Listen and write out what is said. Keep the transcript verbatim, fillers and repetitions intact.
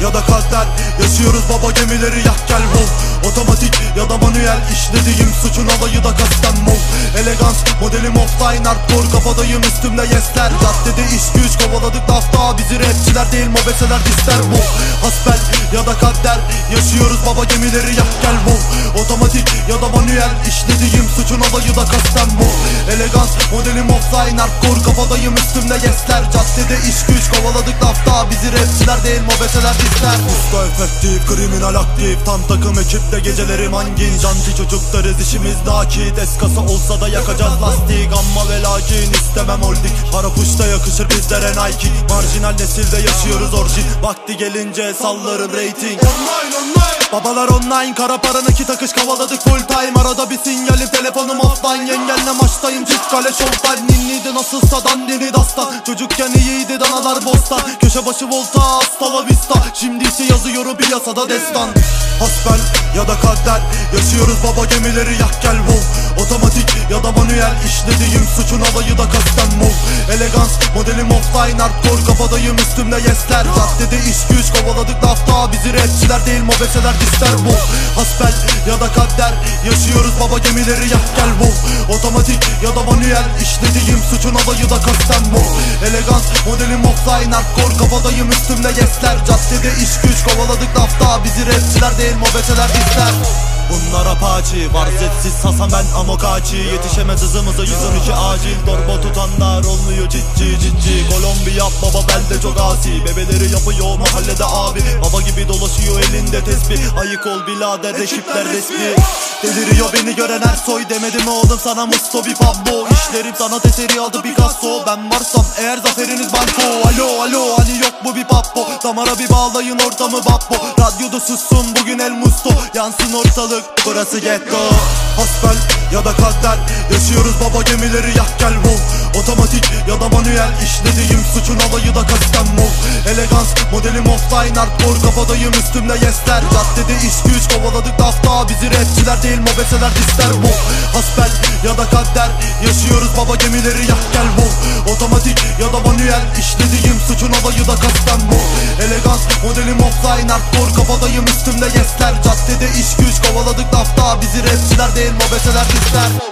ya da kader. Yaşıyoruz baba gemileri yak gel vol. Otomatik ya da manuel işlediğim suçun alayı da kasten mol. Elegans modelim offline hardcore kafadayım üstümde yesler. Caddede iş güç kovaladık lafta bizi rapçiler değil mobeseler disler bu. Hasbel ya da kader yaşıyoruz baba gemileri yak gel vol. Otomatik ya da manuel işlediğim suçun alayı da kasten mol. Elegans modelim offline hardcore kafadayım üstümde yesler. Caddede iş güç kovaladık lafta bizi rapçiler değil mobeseler disler. Usta efektif kriminal aktif tam takım ekipte gecelerim hangin. Canti çocuklarız işimiz nakit. Eskasa olsa da yakacağız lastik. Amma ve lakin istemem holding. Para puşta yakışır bizlere Nike. Marjinal nesilde yaşıyoruz orijin. Vakti gelince sallarım rating. Online online babalar online kara para nakit akış kavaladık full time. Arada bir sinyalim telefonum offline. Yengenle maçtayım çift kale showtime. Ninniydi nasılsa dandini dastan. Çocukken iyiydi danalar bostan. Köşe başı volta hasta la vista. Şimdi ise yazıyorum piyasada destan. Hasbel ya da kader yaşıyoruz baba gemileri yak gel vol. Otomatik ya da manuel işlediğim suçun alayı da kasten mol. Elegans modelim offline hardcore kafadayım üstümde yesler. Caddede iş güç kovaladık lafta bizi rapçiler değil mobeseler disler bu. Hasbel ya da kader yaşıyoruz baba gemileri yak gel vol. Otomatik ya da manuel işlediğim suçun alayı da kasten mol. Elegans modelim offline hardcore kafadayım üstümde yesler. Caddede iş güç kovaladık lafta bizi rapçiler değil mobeseler disler. Bunlar apaçi var zetsiz Hasan ben amokaçi. Yetişemez hızımıza yüz on iki acil. Torba tutanlar olmuyor ciddi ciddi. Kolombiya baba belde çok asi. Bebeleri yapıyor mahallede abi. Baba gibi dolaşıyor elinde tesbih. Ayık ol birader ekipler resmi. Deliriyor beni gören Ersoy. Demedim oğlum sana Musto bir Pablo. İşlerim sanat eseri aldı Picasso. Ben varsam eğer zaferiniz banko. Alo alo hani yok bu bir pappo. Damara bir bağlayın ortamı babbo. Radyoda sussun bugün El Musto. Yansın ortalık burası getto. Hasbel ya da kader yaşıyoruz baba gemileri yak gel vol. Otomatik ya da manuel işlediğim suçun alayı da kasten mol. Elegans modelim offline hardcore kafadayım üstümde yesler. Caddede iş güç kovaladık lafta bizi rapçiler değil mobeseler disler bu. Hasbel ya da kader yaşıyoruz baba gemileri yak gel vol. Otomatik ya da manuel işlediğim suçun alayı da kasten mol. Elegans modelim offline hardcore kafadayım üstümde yesler. Caddede iş güç kovaladık lafta bizi rapçiler değil mobeseler disler.